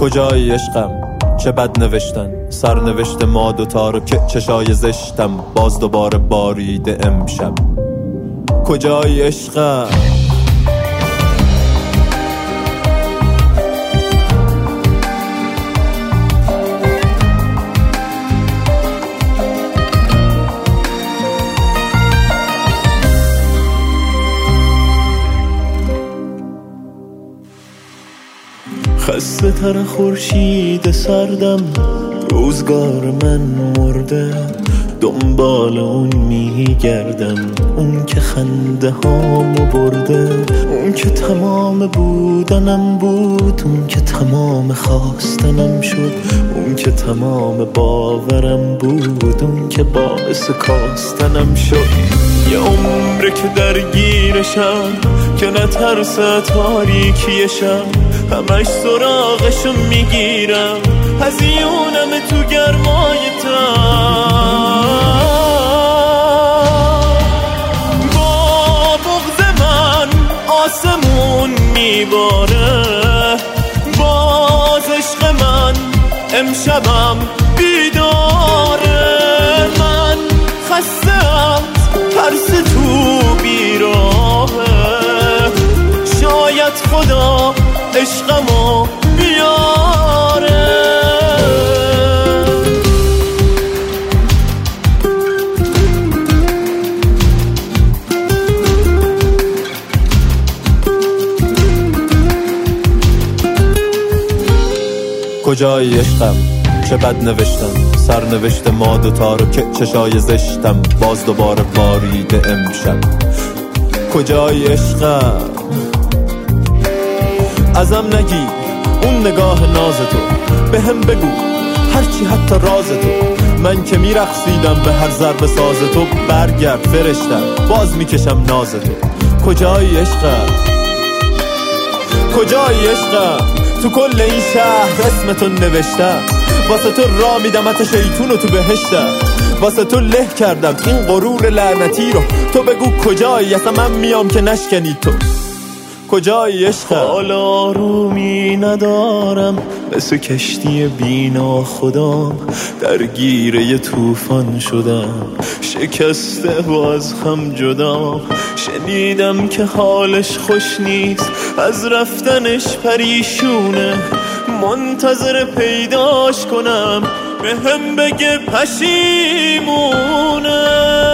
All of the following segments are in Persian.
کجای عشقم چه بد نوشتن سرنوشت ما دوتا رو که چشای زشتم باز دوباره باریده امشب. کجای عشقم خسته تر خورشید سردم روزگار من مرده دنبال اون میگردم اون که خنده هامو برده اون که تمام بودنم بود اون که تمام خواستنم شد اون که تمام باورم بود اون که باعث کاستنم شد. یه عمره که درگیرشم که نترسه تاریکیشم همش سراغشو میگیرم هزیونم تو گرمای تن با بغض من آسمون میباره باز عشق من امشبم بیداره من خسته از ترس تو بیراهه شاید خدا عشقمو بیاره. کجای عشقم چه بد نوشتم سرنوشت ما دوتا رو که چشای زشتم باز دوباره باریده امشب. کجای عشقم ازم نگی اون نگاه ناز تو به هم بگو هرچی حتی راز تو من که میرقصیدم به هر ضرب ساز تو برگرد فرشتم باز میکشم ناز تو. کجای عشقم کجای عشقم تو کل این شهر اسم تو نوشتم واسه تو را میدم حتی شیطونو تو بهشتم واسه تو له کردم این غرور لعنتی رو تو بگو کجایی اصلا من میام که نشکنی تو. کجای عشقم حالا رومی ندارم مثل کشتی بینا خودم درگیر یه طوفان شدم شکسته و از هم جدا شنیدم که حالش خوش نیست از رفتنش پریشونه منتظر پیداش کنم به هم بگه پشیمونه.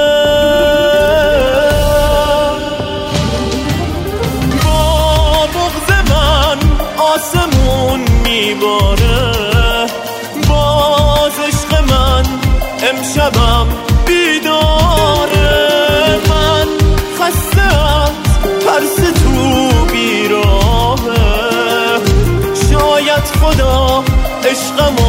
آسمون میباره باز عشق من امشبم بیداره من خسته از ترس تو بیراهه شاید خدا عشقمو